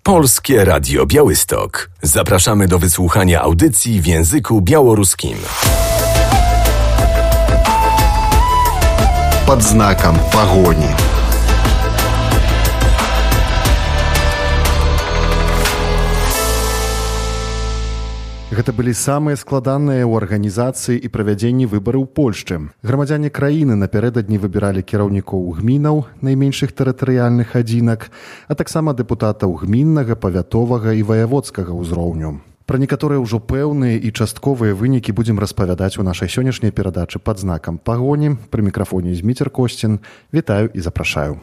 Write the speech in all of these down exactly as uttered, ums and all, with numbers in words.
Polskie Radio Białystok. Zapraszamy do wysłuchania audycji w języku białoruskim. Pod znakiem pogoni. Гэта былі самыя складаныя ў арганізацыі і правядзенні выбараў у Польшчы. Грамадзяне краіны напярэдадні выбіралі кіраўнікоў гмінаў, найменшых тэрытарыяльных адзінак, а таксама дэпутатаў гміннага, павятовага і ваяводскага ўзроўню. Пра некаторыя ўжо пэўныя і частковыя вынікі будзем распавядаць у нашай сённяшняй перадачы пад знакам пагоні. Пры мікрафоне Зміцер Косцін. Вітаю і запрашаю.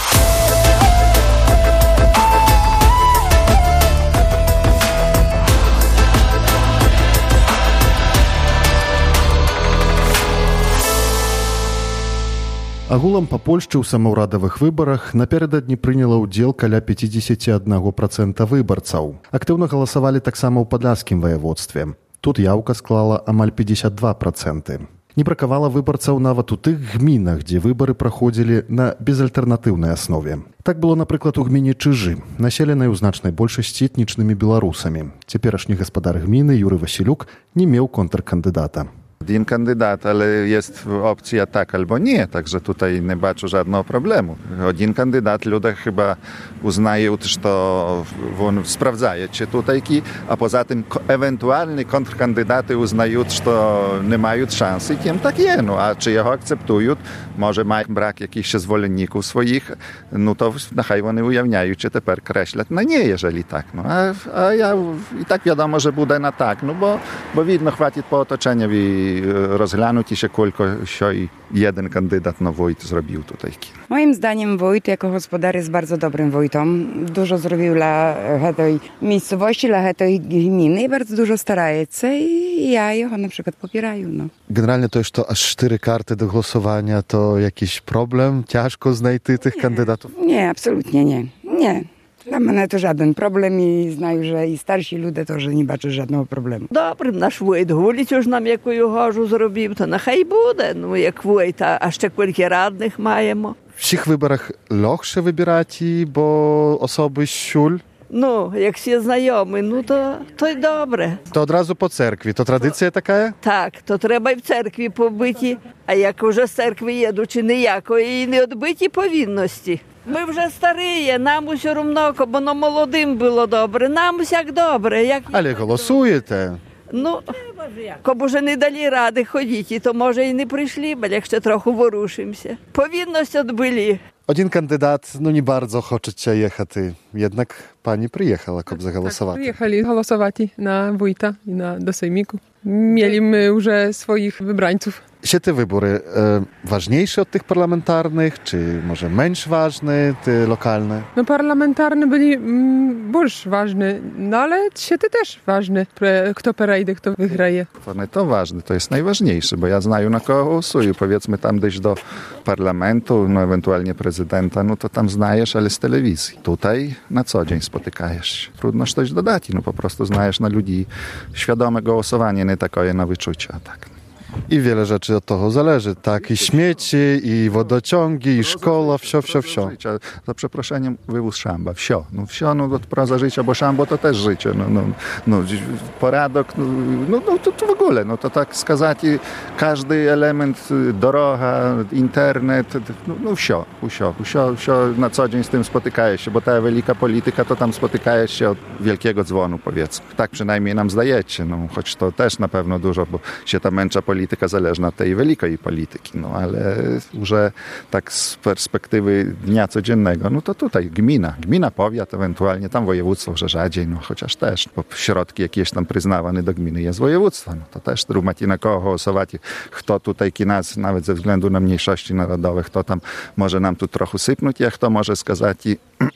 Агулам па Польшчы ў самаўрадавых выбарах напярэдадні прыняла ўдзел каля пяцьдзесят адзін процент выбарцаў. Актыўна галасавалі таксама ў падляшскім ваяводстве. Тут яўка склала амаль пятьдесят два процента. Не бракавала выбарцаў нават у тых гмінах, дзе выбары праходзілі на безальтэрнатыўнай аснове. Так было, напрыклад, у гміне Чыжы, населенай у значнай большасці этнічнымі беларусамі. Цяперашні гаспадар гміны Юрый Васілюк не меў контркандыдата. Jeden kandydat, ale jest opcja tak albo nie, także tutaj nie baczę żadnego problemu. Jeden kandydat ludzie chyba uznają, że to on sprawdzaje się tutaj, a poza tym ewentualnie kontrkandydaty uznają, że to nie mają szansy, tym tak jest. No, a czy jego akceptują, może mają brak jakichś zwolenników swoich, no to niechaj oni ujawniają się teraz kreślać na nie, jeżeli tak. No, a, a ja i tak wiadomo, że będzie na tak, no bo, bo widno, chwatit po otoczeniu i rozglądać się, tylko się jeden kandydat na wójt zrobił tutaj. Moim zdaniem wójt jako gospodar jest bardzo dobrym wójtom. Dużo zrobił dla tej miejscowości, dla tej gminy i bardzo dużo staraje się i ja jego na przykład popieraję. No. Generalnie to już to aż cztery karty do głosowania, to jakiś problem? Ciężko znajść tych nie, kandydatów? Nie, absolutnie nie. Nie. Dla mnie to żaden problem i znają, że i starsi ludzie to, że nie baczą żadnego problemu. Добре, наш войт вулицю ж нам якою гожу зробив, то нехай буде. Ну, як войт, а ще кілька радних маємо. W tych wyborach легше вибирати, bo osoby z siul? Ну, як всі знайомі, ну, то, то й добре. To od razu po cerkwi. To tradycja taka? Так, то треба й в церкві побиті. А як вже з церкви їдучи ніякої і не відбиті повинності. Ми вже старі, нам усе равно, бо воно молодим було добре, нам усяк добре. Як... Ale głosujecie. Ну, коб уже не дали ради ходити, то може і не прийшли, бо як ще трохи ворушимося. Повинність відбили. Один kandydat, no nie bardzo хочеться jechać, jednak pani przyjechała, żeby zagłosować. Tak, przyjechali głosować na wójta i na do sejmiku. Mieliśmy już swoich wybrańców. Się te wybory e, ważniejsze od tych parlamentarnych, czy może mniej ważne, te lokalne? No parlamentarne byli mm, bardziej ważne, no ale się te też ważne, kto perejdzie, kto wygraje. To nie to ważne, to jest najważniejsze, bo ja znaję na kogo głosuję. Powiedzmy tam dojść do parlamentu, no ewentualnie prezydenta, no to tam znajesz, ale z telewizji. Tutaj na co dzień spotykajesz się. Trudno coś dodać, no po prostu znajesz na ludzi świadome głosowanie, nie takie na wyczucia, tak. I wiele rzeczy od tego zależy, tak? I śmieci, i wodociągi, i szkoła, wsio, wsio, wsio. Za przeproszeniem, wywóz szamba, wsio. No wsio, no od proza życia, bo szambo to też życie. No, no, no poradok, no, no, no to, to w ogóle, no to tak skazać, każdy element, droga, internet, no, no wsio, wsio, wsio, wsio, na co dzień z tym spotykajesz się, bo ta wielka polityka, to tam spotykajesz się od wielkiego dzwonu, powiedzmy. Tak przynajmniej nam zdajecie, no, choć to też na pewno dużo, bo się ta męcza polityka polityka zależna od tej wielkiej polityki, no ale już tak z perspektywy dnia codziennego, no to tutaj gmina, gmina, powiat, ewentualnie tam województwo, że rzadziej, no chociaż też, bo środki jakieś tam przyznawane do gminy jest województwa, no to też trudno na kogo głosować, kto tutaj nas, nawet ze względu na mniejszości narodowe, kto tam może nam tu trochę sypnąć, jak to może skazać i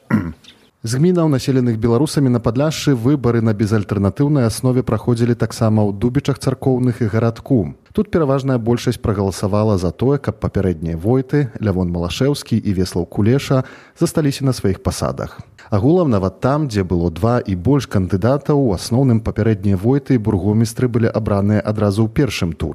З гмінаў, населеных беларусамі на Падляшшы, выбары на безальтэрнатыўнай аснове праходзілі таксама ў дубічах царкоўных і гарадку. Тут пераважная большасць прагаласавала за тое, каб папярэднія войты Лявон Малашэўскі і Веслаў Кулеша засталіся на сваіх пасадах. Агулам нават там, дзе было два і больш кандыдатаў, у асноўным папярэднія войты і бургомістры былі абраныя адразу ў першым туры.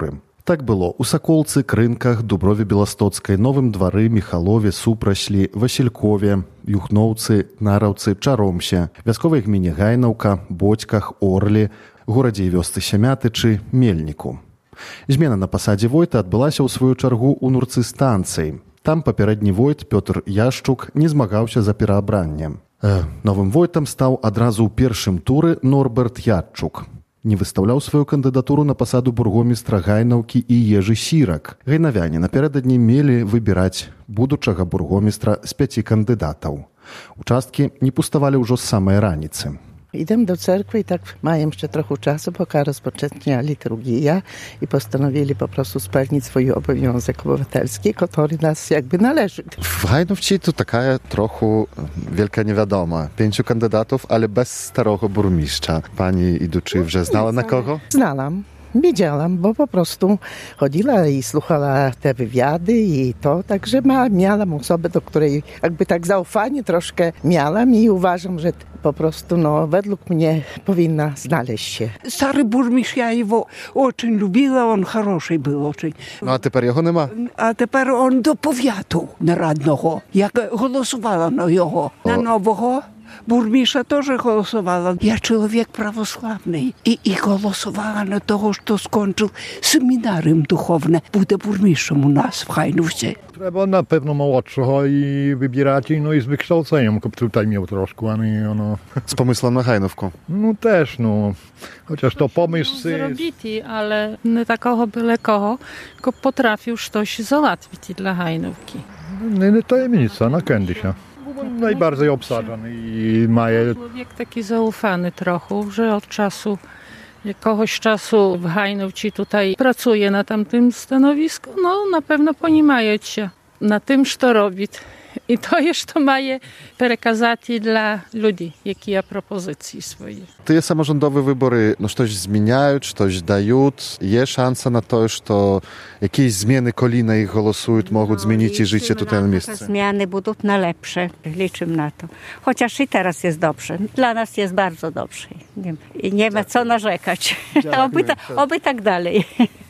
Так было у Саколцы, Крынках, Дуброве Беластоцкай, Новым двары, Михалове, Супраслі, Василькове, Юхноўцы, Нараўцы, Чаромсе, вясковай гміне Гайнаўка, Бодьках, Орлі, горадзе і вёсцы Сямятычы, Мельніку. Змена на пасадзе войта адбылася ў сваю чаргу ў Нурцы станцыі. Там папярэдні войт Пётр Яшчук не змагаўся за пераабранне. Э, новым войтам стаў адразу ў першым туры Норберт Ядчук. Не выстаўляў сваю кандыдатуру на пасаду бургомістра Гайнаўкі і Ежы Сірак. Гайнавяне напярэдадні мелі выбіраць будучага бургомістра з пяці кандыдатаў. Участкі не пуставалі ўжо з самай раніцы. Idem do cerkwy i tak mają jeszcze trochę czasu, poka rozpoczęcia liturgia i postanowili po prostu spełnić swój obowiązek obywatelski, który nas jakby należy. W Hajnówci to taka trochę wielka niewiadoma. Pięciu kandydatów, ale bez starego burmistrza. Pani idący że znała na kogo? Znałam. Wiedziałam, bo po prostu chodziła i słuchała te wywiady i to, także ma, miałam osobę, do której jakby tak zaufanie troszkę miałam i uważam, że po prostu, no, według mnie powinna znaleźć się. Stary burmistrz, ja jego очень любила, on хороший był очень. No a teraz jego nie ma? A teraz on do powiatu narodnego. Jak głosowała na jego, na nowego burmistrza też głosowała. Ja człowiek prawosławny i, i głosowała na tego, kto skończył seminarium duchowne. Będzie burmistrzem u nas w Hajnówce. Trzeba na pewno młodszego i wybierać, no i z wykształceniem, żeby tutaj miał troszkę, a nie ono... Z pomysłem na Hajnówkę? No też, no. Chociaż to pomysł... Zrobili, ale nie takoho byle koho, tylko potrafił coś załatwić dla Hajnówki. Nie, nie tajemnica, na kędysia. Najbardziej obsadzony i ma... Człowiek taki zaufany trochę, że od czasu, jakiegoś czasu w Hajnówci tutaj pracuje na tamtym stanowisku, no na pewno ponimaje się na tym, co robi. I to jeszcze maje przekazać dla ludzi, jakie propozycje swoje. Te samorządowe wybory, no coś zmieniają, coś dają. Jest szansa na to, że jakieś zmiany kolejne ich głosują, mogą no, zmienić i życie tutaj na miejscu. Zmiany będą na lepsze, liczymy na to. Chociaż i teraz jest dobrze. Dla nas jest bardzo dobrze. Nie, I nie ma co narzekać. Oby, ta, oby tak dalej.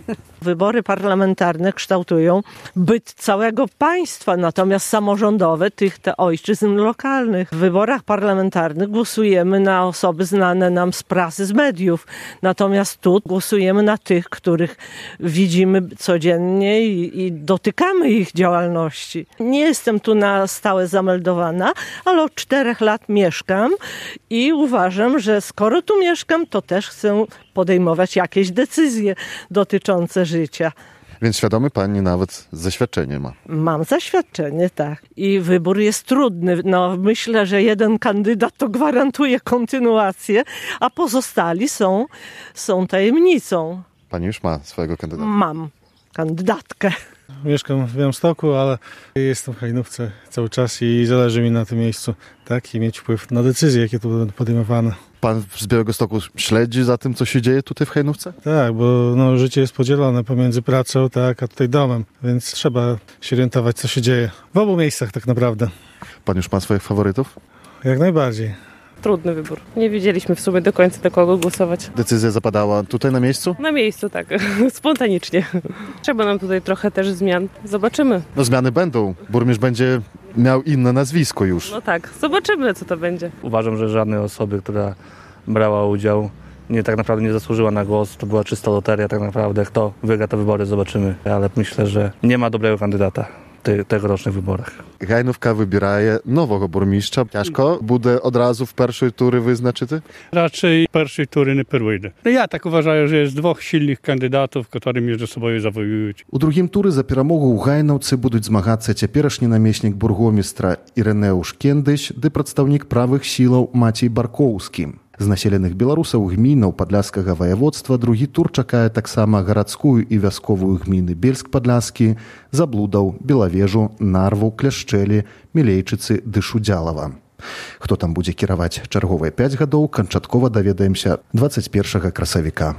Wybory parlamentarne kształtują byt całego państwa, natomiast samorządowe tych te ojczyzn lokalnych. W wyborach parlamentarnych głosujemy na osoby znane nam z prasy, z mediów. Natomiast tu głosujemy na tych, których widzimy codziennie i, i dotykamy ich działalności. Nie jestem tu na stałe zameldowana, ale od czterech lat mieszkam i uważam, że skoro tu mieszkam, to też chcę podejmować jakieś decyzje dotyczące życia. Więc świadomy pani nawet zaświadczenie ma. Mam zaświadczenie, tak. I wybór jest trudny. No, myślę, że jeden kandydat to gwarantuje kontynuację, a pozostali są, są tajemnicą. Pani już ma swojego kandydata? Mam kandydatkę. Mieszkam w Białymstoku, ale jestem w Hajnówce cały czas i zależy mi na tym miejscu, tak, i mieć wpływ na decyzje, jakie tu będą podejmowane. Pan z Białegostoku śledzi za tym, co się dzieje tutaj w Hajnówce? Tak, bo no, życie jest podzielone pomiędzy pracą, tak, a tutaj domem, więc trzeba się orientować, co się dzieje w obu miejscach tak naprawdę. Pan już ma swoich faworytów? Jak najbardziej. Trudny wybór. Nie wiedzieliśmy w sumie do końca, do kogo głosować. Decyzja zapadała tutaj na miejscu? Na miejscu, tak. Spontanicznie. Trzeba nam tutaj trochę też zmian. Zobaczymy. No zmiany będą. Burmistrz będzie miał inne nazwisko już. No tak. Zobaczymy, co to będzie. Uważam, że żadnej osoby, która brała udział, nie tak naprawdę nie zasłużyła na głos. To była czysta loteria tak naprawdę. Kto wygra te wybory, zobaczymy. Ale myślę, że nie ma dobrego kandydata w tegorocznych wyborach. Hajnówka wybieraje nowego burmistrza. Ciężko буде od razu w pierwszej tury wyznaczyć? Raczej pierwszej tury nie pójdę. No ja tak uważam, że jest dwóch silnych kandydatów, którzy między sobą zawоюją. У другім туры за перамогу ў Гайнаўцы будуць змагацца цяперашні намеснік бургомістра Ірэнеуш Кендыш ды прадстаўнік правых сілаў Мацей Баркоўскі. З населеных беларусаў гмінаў падляшскага ваяводства другі тур чакае таксама гарадскую і вясковую гміны Бельск-Падляшскі, Заблудаў, Белавежу, Нарву, Кляшчэлі, Мілейчыцы ды Шудзялава. Хто там будзе кіраваць чарговыя пяць гадоў, канчаткова даведаемся дваццаць першага красавіка.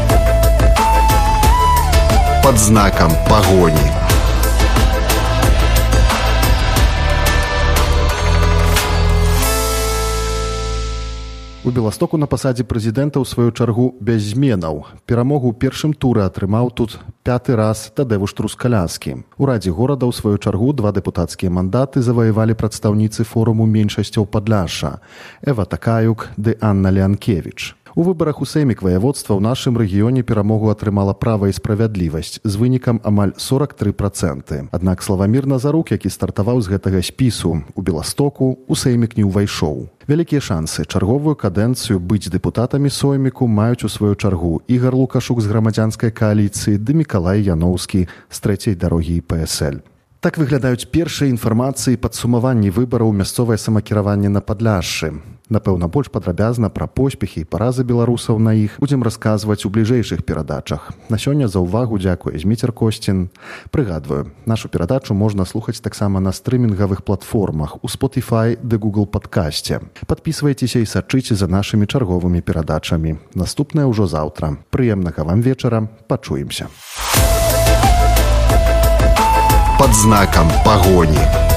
Под знаком погони. У Беластоку на пасадзе прэзідэнта ў сваю чаргу без зменаў. Перамогу ў першым туры атрымаў тут пяты раз Тадзеуш Трускаляскі. У радзе горада ў сваю чаргу два дэпутацкія мандаты заваявалі прадстаўніцы форуму меншасцяў Падляшша Эва Такаюк ды Анна Леанкевіч. У выбарах у Сеймік ваяводства ў нашым рэгіёне перамогу атрымала права і справядлівасць з вынікам амаль сорок тры працэнты. Аднак Славамір Назарук, які стартаваў з гэтага спісу у Беластоку, у Сеймік не ўвайшоў. Вялікія шансы чарговую кадэнцыю быць дэпутатамі Сойміку маюць у сваю чаргу Ігар Лукашук з грамадзянскай кааліцыі ды Мікалай Яноўскі з трэцяй дарогі і пэ эс эль. Так выглядаюць першыя інфармацыі і падсумаванні выбараў мясцовае самакіраванне на Падляшшы. Напэўна, больш падрабязна пра поспехі і паразы беларусаў на іх будзем расказваць у бліжэйшых перадачах. На сёння за ўвагу дзякуе Зміцер Косцін. Прыгадваю, нашу перадачу можна слухаць таксама на стрымінгавых платформах у Spotify ды Google падкасце. Падпісвайцеся і сачыце за нашымі чарговымі перадачамі. Наступнае ўжо заўтра. Прыемнага вам вечара. Пачуемся. Под знаком погони.